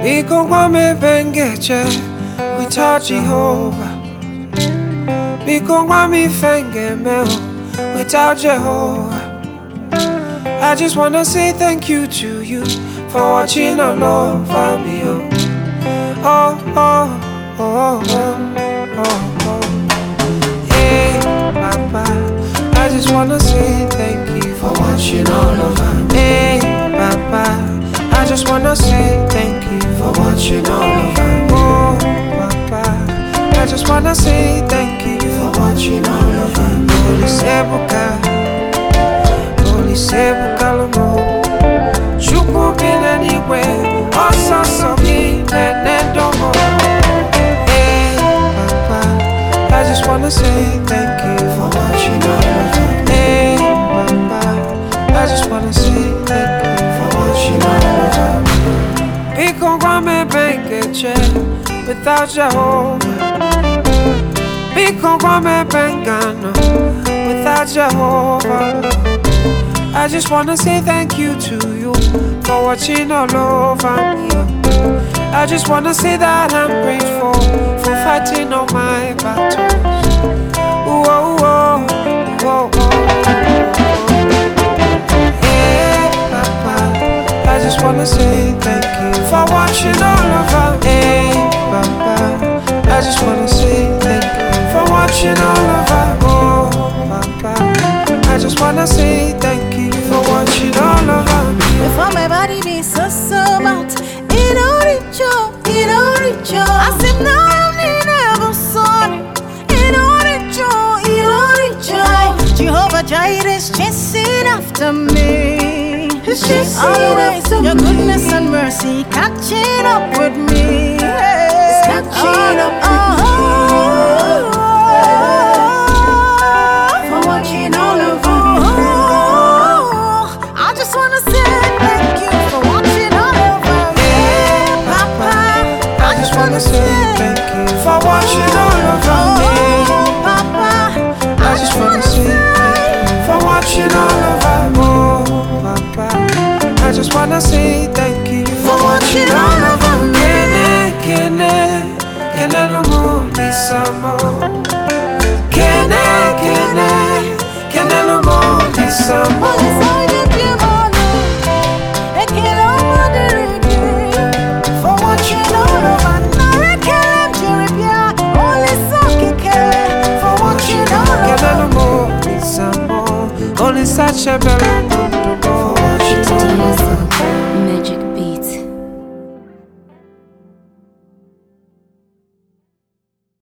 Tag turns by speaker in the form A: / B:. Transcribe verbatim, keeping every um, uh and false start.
A: Biko wame bengeche without Jehovah. Biko wame fenge meo without Jehovah. I just wanna say thank you to you for watching all over me. Oh, oh, oh, oh, oh, oh, oh. Hey, Papa, I just wanna say thank you for watching all over me. Hey, Papa, I just wanna say thank you for watching all over me. Oh, Papa, I just wanna say thank you for watching all over me. Holy Sebuka, Holy Sebuka Lomo, Chuku bin anywhere, also so me and domo. Hey, Papa, I just wanna say thank you for watching all over me. Hey, Papa, I just wanna say thank you for watching all over me. Biko wame bengeche without Jehovah. Biko wame bengano without Jehovah. I just wanna say thank you to you for watching all over me. I just wanna say that I'm grateful for fighting all my battles. Whoa, whoa, whoa, whoa. Hey, Papa, I just wanna say thank you for watching all over me. Hey, Papa, I just wanna say thank you for watching all over me. Oh, Papa, I just wanna say thank you for watching all over me.
B: Before my body be so so about it don't reach you, it don't reach you. I said no, I'm never sorry. It don't reach you, it don't reach you. Jehovah Jireh is chasing after me. He's chasing always your goodness and mercy catching up with me. It's catching up with me. For watching all over me. I just wanna say thank you for watching all over me. Papa, I just wanna say
A: thank you for watching all over me.
B: Papa,
A: I just wanna say thank you for watching all over me. Oh, Papa, I just wanna say thank you for watching all over me. Kene, kene, kene no more, Lisa mo. Kene, kene, kene no more, Lisa mo. Only such a belong.